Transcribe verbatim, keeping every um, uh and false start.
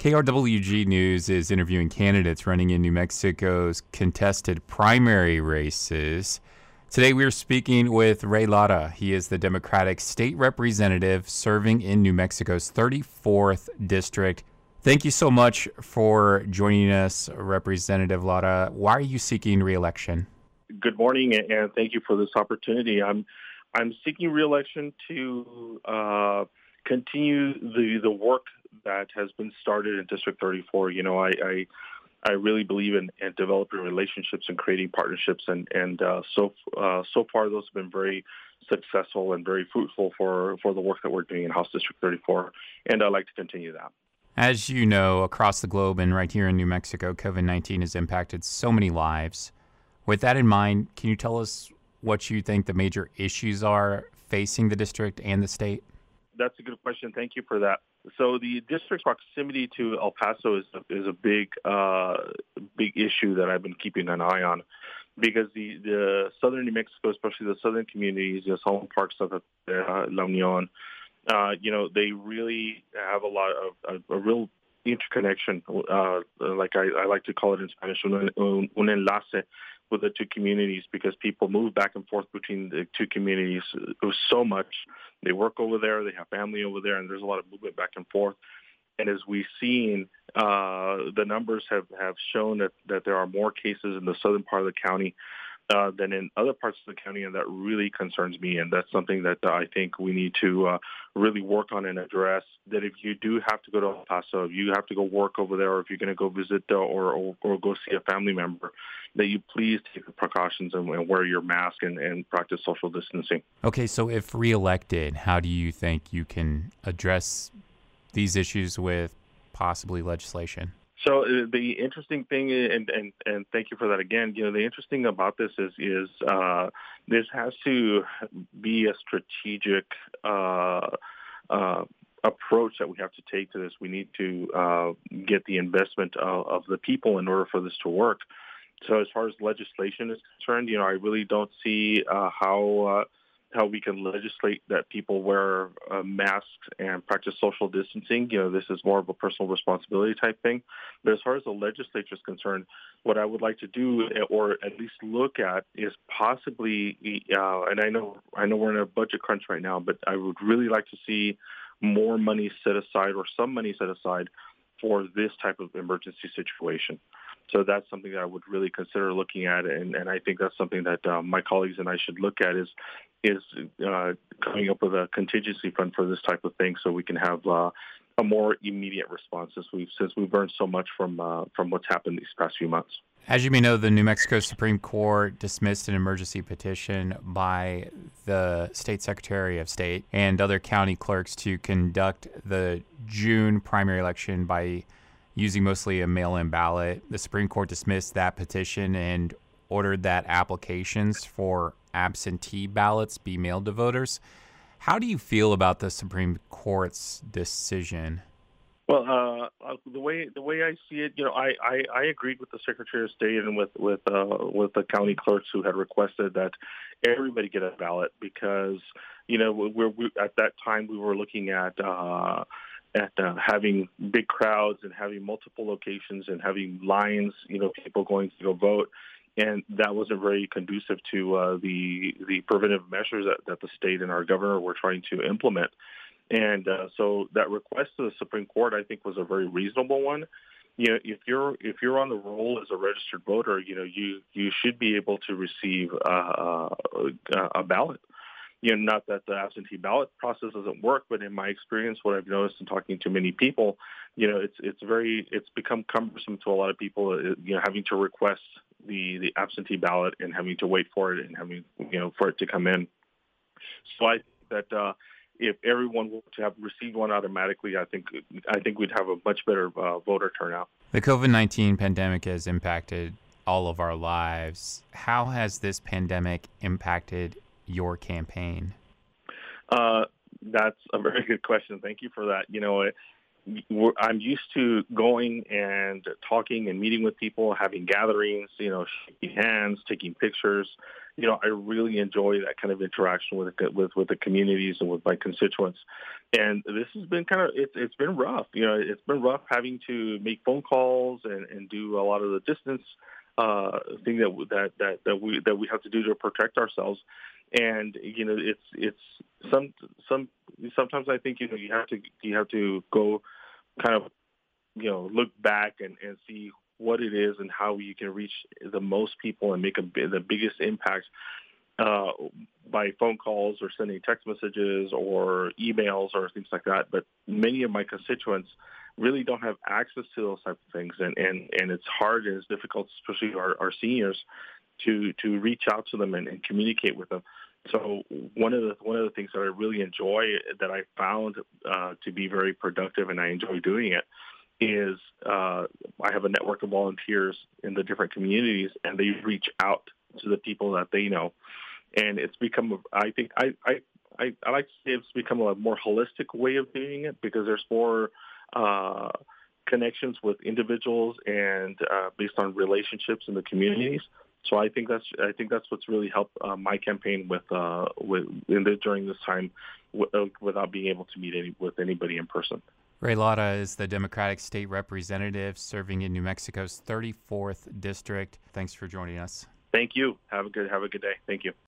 K R W G News is interviewing candidates running in New Mexico's contested primary races. Today we are speaking with Ray Lara. He is the Democratic state representative serving in New Mexico's thirty-fourth district. Thank you so much for joining us, Representative Lara. Why are you seeking re-election? Good morning, and thank you for this opportunity. I'm I'm seeking re-election to uh, continue the, the work that has been started in District thirty-four. You know, I I, I really believe in, in developing relationships and creating partnerships, and and uh, so uh, so far those have been very successful and very fruitful for, for the work that we're doing in House District thirty-four, and I'd like to continue that. As you know, across the globe and right here in New Mexico, COVID nineteen has impacted so many lives. With that in mind, can you tell us what you think the major issues are facing the district and the state? That's a good question. Thank you for that. So the district's proximity to El Paso is a, is a big uh, big issue that I've been keeping an eye on, because the, the southern New Mexico, especially the southern communities, the Solon Park, Santa uh, La Union, uh, you know, they really have a lot of a, a real interconnection, uh, like I, I like to call it in Spanish, un, un, un enlace with the two communities, because people move back and forth between the two communities so much. They work over there, they have family over there, and there's a lot of movement back and forth. And as we've seen, uh, the numbers have, have shown that, that there are more cases in the southern part of the county uh, than in other parts of the county, and that really concerns me. And that's something that I think we need to uh, really work on and address, that if you do have to go to El Paso, if you have to go work over there, or if you're going to go visit uh, or, or, or go see a family member, that you please take the precautions and, and wear your mask and, and practice social distancing. Okay, so if reelected, how do you think you can address these issues with possibly legislation? So uh, the interesting thing, and, and, and thank you for that again, you know, the interesting about this is, is uh, this has to be a strategic uh, uh, approach that we have to take to this. We need to uh, get the investment of, of the people in order for this to work. So as far as legislation is concerned, you know, I really don't see uh, how uh, how we can legislate that people wear uh, masks and practice social distancing. You know, this is more of a personal responsibility type thing. But as far as the legislature is concerned, what I would like to do, or at least look at, is possibly, uh, and I know I know we're in a budget crunch right now, but I would really like to see more money set aside, or some money set aside, for this type of emergency situation. So that's something that I would really consider looking at, and, and I think that's something that uh, my colleagues and I should look at, is is uh, coming up with a contingency fund for this type of thing, so we can have uh, a more immediate response, since we've since we've learned so much from uh, from what's happened these past few months. As you may know, the New Mexico Supreme Court dismissed an emergency petition by the State Secretary of State and other county clerks to conduct the June primary election by using mostly a mail-in ballot. The Supreme Court dismissed that petition and ordered that applications for absentee ballots be mailed to voters. How do you feel about the Supreme Court's decision? Well, uh, the way the way I see it, you know, I, I, I agreed with the Secretary of State and with with uh, with the county clerks who had requested that everybody get a ballot, because, you know, we're, we at that time we were looking at uh, at uh, having big crowds and having multiple locations and having lines, you know, people going to go vote. And that wasn't very conducive to uh, the the preventive measures that, that the state and our governor were trying to implement. And uh, so that request to the Supreme Court, I think, was a very reasonable one. You know, if you're if you're on the roll as a registered voter, you know, you you should be able to receive uh, a ballot. You know, not that the absentee ballot process doesn't work, but in my experience, what I've noticed in talking to many people, you know, it's it's very it's become cumbersome to a lot of people. You know, having to request the the absentee ballot and having to wait for it and having, you know, for it to come in. So I think that uh, if everyone were to have received one automatically, I think I think we'd have a much better uh, voter turnout. The COVID nineteen pandemic has impacted all of our lives. How has this pandemic impacted your campaign? Uh, that's a very good question. Thank you for that. You know, it, we're, I'm used to going and talking and meeting with people, having gatherings, you know, shaking hands, taking pictures. you know, I really enjoy that kind of interaction with with with the communities and with my constituents. And this has been kind of it's it's been rough. You know, it's been rough having to make phone calls and, and do a lot of the distance uh, thing that that that that we that we have to do to protect ourselves. And you know, it's it's some some sometimes I think you know you have to you have to go kind of you know look back and, and see what it is and how you can reach the most people and make a, the biggest impact uh, by phone calls or sending text messages or emails or things like that. But many of my constituents really don't have access to those types of things, and, and, and it's hard and it's difficult, especially our, our seniors, to to reach out to them and, and communicate with them. So one of the one of the things that I really enjoy that I found uh, to be very productive, and I enjoy doing it, is uh, I have a network of volunteers in the different communities, and they reach out to the people that they know, and it's become I think I I, I, I like to say it's become a more holistic way of doing it because there's more uh, connections with individuals and uh, based on relationships in the communities. So I think that's I think that's what's really helped uh, my campaign with uh, with in the, during this time w- uh, without being able to meet any, with anybody in person. Ray Lara is the Democratic State Representative serving in New Mexico's thirty-fourth District. Thanks for joining us. Thank you. Have a good have a good day. Thank you.